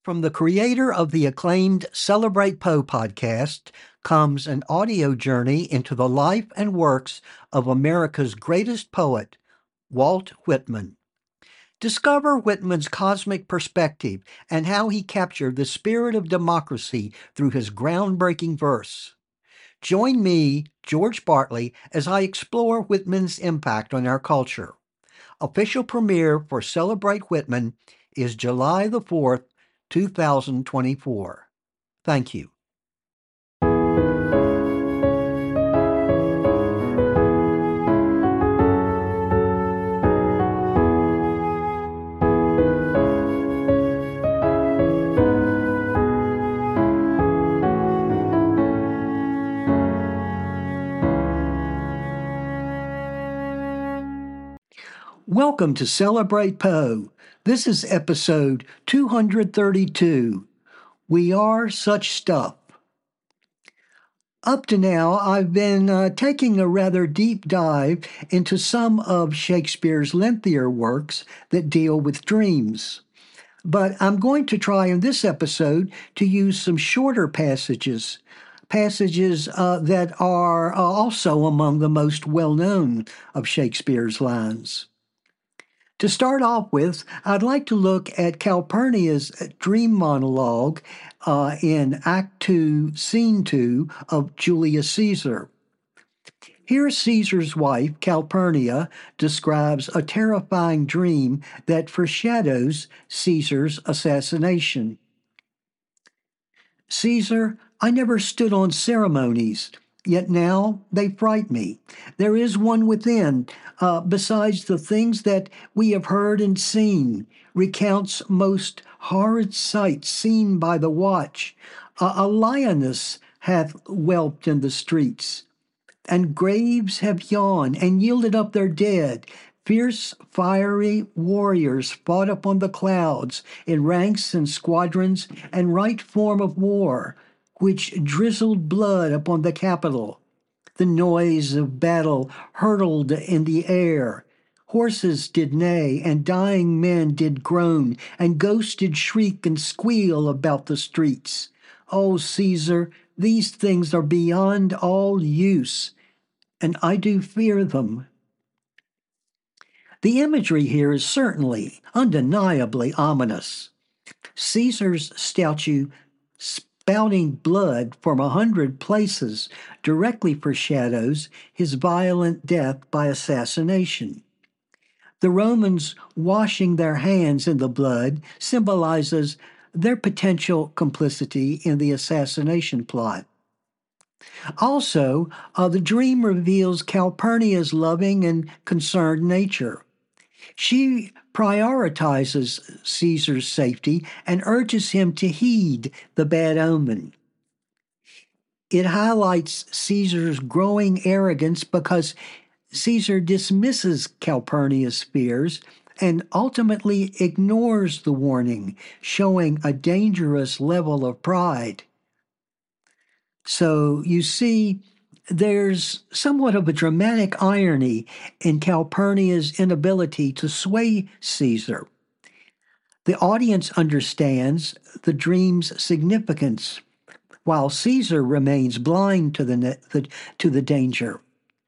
From the creator of the acclaimed Celebrate Poe podcast comes an audio journey into the life and works of America's greatest poet, Walt Whitman. Discover Whitman's cosmic perspective and how he captured the spirit of democracy through his groundbreaking verse. Join me, George Bartley, as I explore Whitman's impact on our culture. Official premiere for Celebrate Whitman is July the 4th, 2024. Thank you. Welcome to Celebrate Poe. This is episode 232. We Are Such Stuff. Up to now, I've been taking a rather deep dive into some of Shakespeare's lengthier works that deal with dreams. But I'm going to try in this episode to use some shorter passages that are also among the most well-known of Shakespeare's lines. To start off with, I'd like to look at Calpurnia's dream monologue in Act 2, Scene 2 of Julius Caesar. Here, Caesar's wife, Calpurnia, describes a terrifying dream that foreshadows Caesar's assassination. Caesar, I never stood on ceremonies, yet now they fright me. There is one within, besides the things that we have heard and seen, recounts most horrid sights seen by the watch. A lioness hath whelped in the streets, and graves have yawned and yielded up their dead. Fierce, fiery warriors fought upon the clouds in ranks and squadrons and right form of war, which drizzled blood upon the Capitol. The noise of battle hurtled in the air. Horses did neigh, and dying men did groan, and ghosts did shriek and squeal about the streets. O Caesar, these things are beyond all use, and I do fear them. The imagery here is certainly, undeniably ominous. Caesar's statue spouting blood from 100 places directly foreshadows his violent death by assassination. The Romans washing their hands in the blood symbolizes their potential complicity in the assassination plot. Also, the dream reveals Calpurnia's loving and concerned nature. She prioritizes Caesar's safety and urges him to heed the bad omen. It highlights Caesar's growing arrogance because Caesar dismisses Calpurnia's fears and ultimately ignores the warning, showing a dangerous level of pride. So you see, there's somewhat of a dramatic irony in Calpurnia's inability to sway Caesar. The audience understands the dream's significance, while Caesar remains blind to the danger.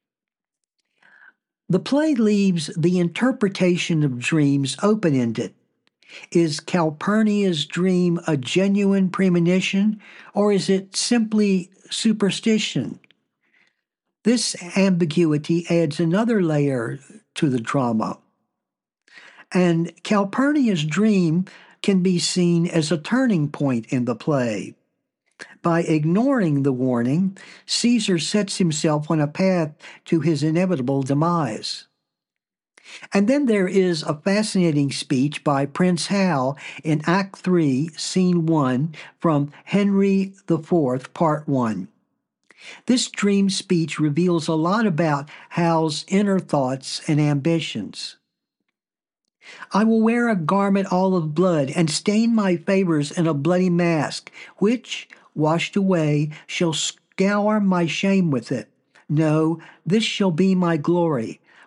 The play leaves the interpretation of dreams open-ended. Is Calpurnia's dream a genuine premonition, or is it simply superstition? This ambiguity adds another layer to the drama. And Calpurnia's dream can be seen as a turning point in the play. By ignoring the warning, Caesar sets himself on a path to his inevitable demise. And then there is a fascinating speech by Prince Hal in Act 3, Scene 1 from Henry IV, Part 1. This dream speech reveals a lot about Hal's inner thoughts and ambitions. I will wear a garment all of blood and stain my favors in a bloody mask, which, washed away, shall scour my shame with it. No, this shall be my glory.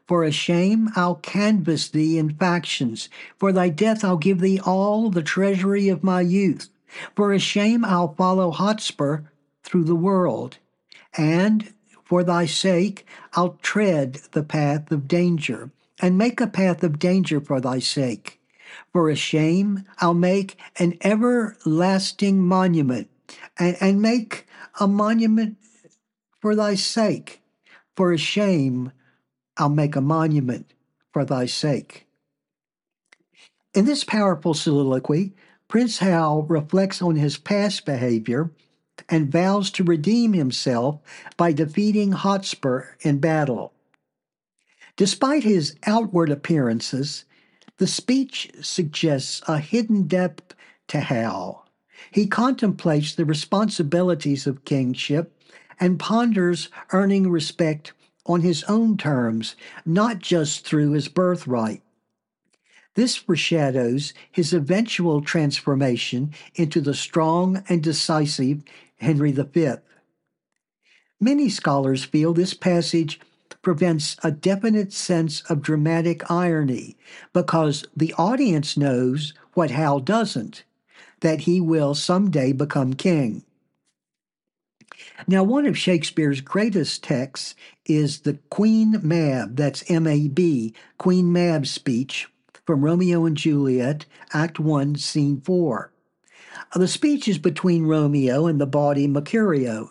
For a shame I'll canvass thee in factions. For thy death I'll give thee all the treasury of my youth. For a shame I'll follow Hotspur through the world. And for thy sake I'll tread the path of danger, and make a path of danger for thy sake. For a shame I'll make an everlasting monument, and make a monument for thy sake. For a shame I'll make a monument for thy sake. In this powerful soliloquy, Prince Hal reflects on his past behavior and vows to redeem himself by defeating Hotspur in battle. Despite his outward appearances, the speech suggests a hidden depth to Hal. He contemplates the responsibilities of kingship and ponders earning respect on his own terms, not just through his birthright. This foreshadows his eventual transformation into the strong and decisive Henry V. Many scholars feel this passage prevents a definite sense of dramatic irony because the audience knows what Hal doesn't, that he will someday become king. Now, one of Shakespeare's greatest texts is the Queen Mab, that's M-A-B, Queen Mab's speech from Romeo and Juliet, Act 1, Scene 4. The speech is between Romeo and the bawdy Mercutio.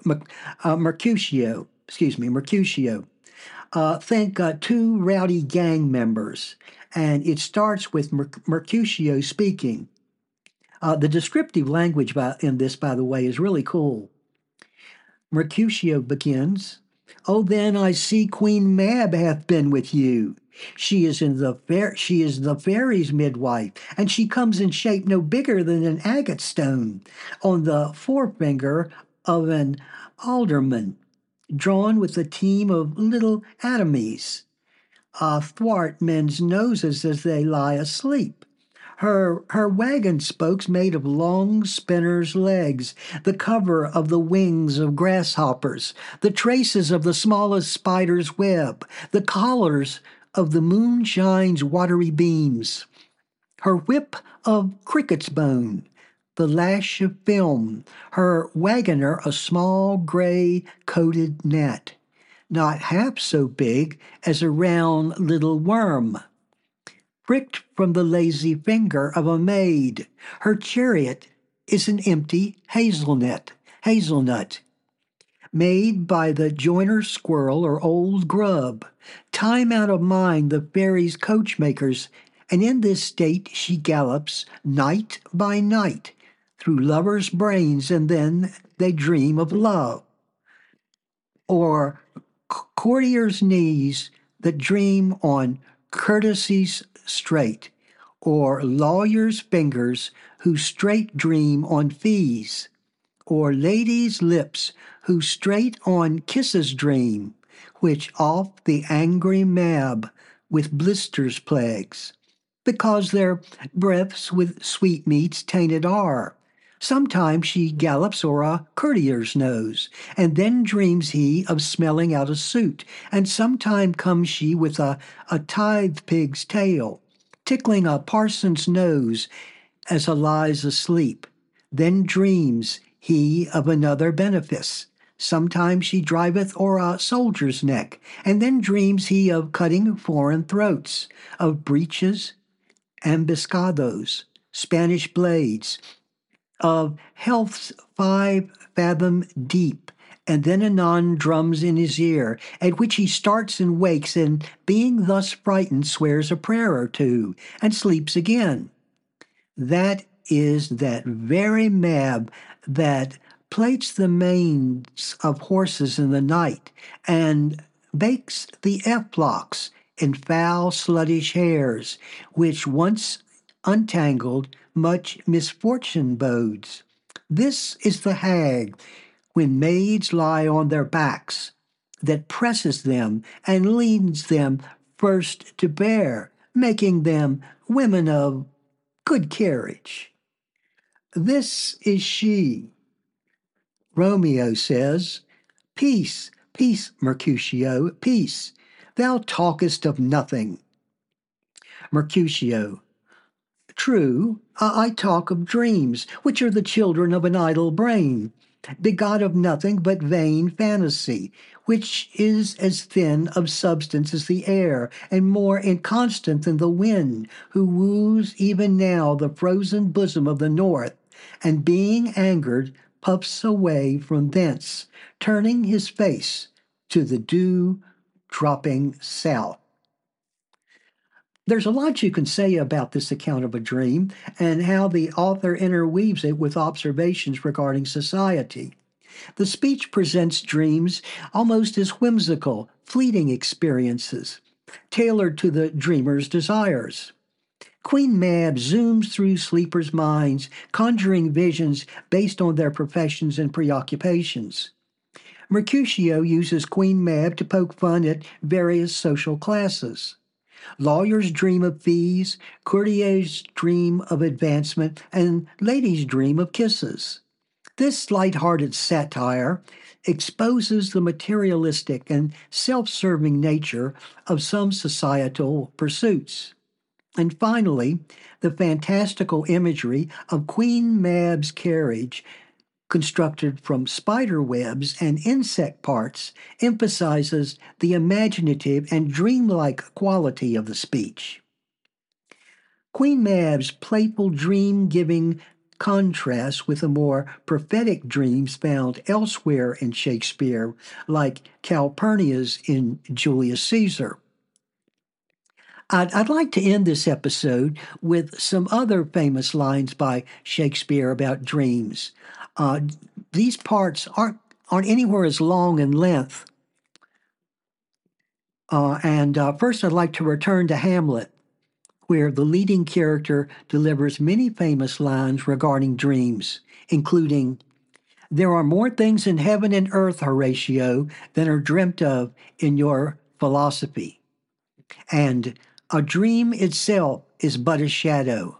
Think two rowdy gang members, and it starts with Mercutio speaking. The descriptive language in this, by the way, is really cool. Mercutio begins, "Oh, then I see Queen Mab hath been with you. She is the fairies' midwife, and she comes in shape no bigger than an agate stone on the forefinger of an alderman, drawn with a team of little atomies, athwart men's noses as they lie asleep. Her wagon spokes made of long spinner's legs, the cover of the wings of grasshoppers, the traces of the smallest spider's web, the collars of the moonshine's watery beams, her whip of cricket's bone, the lash of film, her wagoner a small gray coated gnat, not half so big as a round little worm, pricked from the lazy finger of a maid. Her chariot is an empty hazelnut, made by the joiner squirrel or old grub, time out of mind the fairies' coachmakers, and in this state she gallops night by night through lovers' brains, and then they dream of love. Or courtiers' knees that dream on courtesies straight, or lawyers' fingers who straight dream on fees, or ladies' lips who straight on kisses dream, which oft the angry Mab with blisters plagues, because their breaths with sweetmeats tainted are. Sometimes she gallops o'er a courtier's nose, and then dreams he of smelling out a suit, and sometime comes she with a tithe pig's tail, tickling a parson's nose as a lies asleep. Then dreams he of another benefice. Sometimes she driveth o'er a soldier's neck, and then dreams he of cutting foreign throats, of breeches, ambuscados, Spanish blades, of health's 5 fathom deep, and then anon drums in his ear, at which he starts and wakes, and being thus frightened swears a prayer or two, and sleeps again. That is that very Mab that plaits the manes of horses in the night, and bakes the flocks in foul sluttish hairs, which once untangled much misfortune bodes. This is the hag, when maids lie on their backs, that presses them and leads them first to bear, making them women of good carriage. This is she. Romeo says, "Peace, peace, Mercutio, peace. Thou talkest of nothing. Mercutio. True, I talk of dreams, which are the children of an idle brain, begot of nothing but vain fantasy, which is as thin of substance as the air, and more inconstant than the wind, who woos even now the frozen bosom of the north, and being angered, puffs away from thence, turning his face to the dew dropping south. There's a lot you can say about this account of a dream and how the author interweaves it with observations regarding society. The speech presents dreams almost as whimsical, fleeting experiences, tailored to the dreamer's desires. Queen Mab zooms through sleepers' minds, conjuring visions based on their professions and preoccupations. Mercutio uses Queen Mab to poke fun at various social classes. Lawyers dream of fees, courtiers dream of advancement, and ladies dream of kisses. This light-hearted satire exposes the materialistic and self-serving nature of some societal pursuits. And finally, the fantastical imagery of Queen Mab's carriage, constructed from spider webs and insect parts, emphasizes the imaginative and dreamlike quality of the speech. Queen Mab's playful dream giving contrasts with the more prophetic dreams found elsewhere in Shakespeare, like Calpurnia's in Julius Caesar. I'd like to end this episode with some other famous lines by Shakespeare about dreams. Uh, these parts aren't anywhere as long in length. First, I'd like to return to Hamlet, where the leading character delivers many famous lines regarding dreams, including, "There are more things in heaven and earth, Horatio, than are dreamt of in your philosophy," and "A dream itself is but a shadow."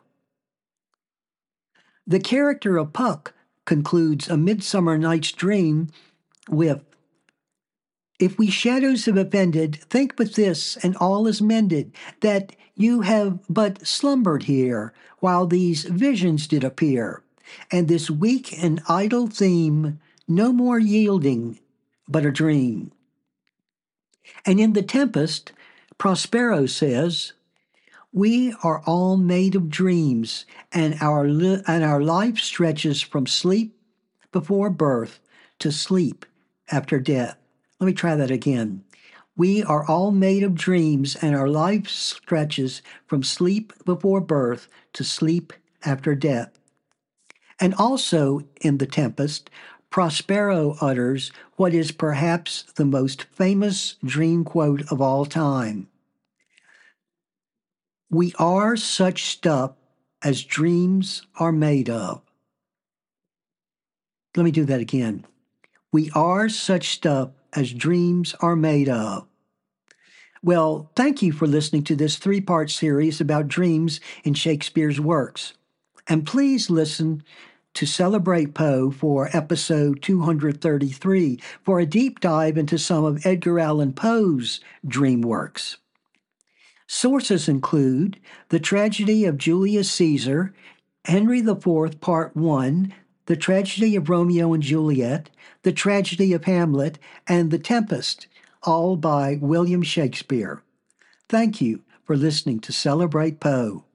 The character of Puck concludes A Midsummer Night's Dream with, "If we shadows have offended, think but this, and all is mended, that you have but slumbered here, while these visions did appear, and this weak and idle theme no more yielding, but a dream." And in The Tempest, Prospero says, "We are all made of dreams, and our life stretches from sleep before birth to sleep after death." Let me try that again. "We are all made of dreams, and our life stretches from sleep before birth to sleep after death." And also in The Tempest, Prospero utters what is perhaps the most famous dream quote of all time: "We are such stuff as dreams are made of." Let me do that again. "We are such stuff as dreams are made of." Well, thank you for listening to this three-part series about dreams in Shakespeare's works. And please listen to Celebrate Poe for episode 233 for a deep dive into some of Edgar Allan Poe's dream works. Sources include The Tragedy of Julius Caesar, Henry IV, Part 1, The Tragedy of Romeo and Juliet, The Tragedy of Hamlet, and The Tempest, all by William Shakespeare. Thank you for listening to Celebrate Poe.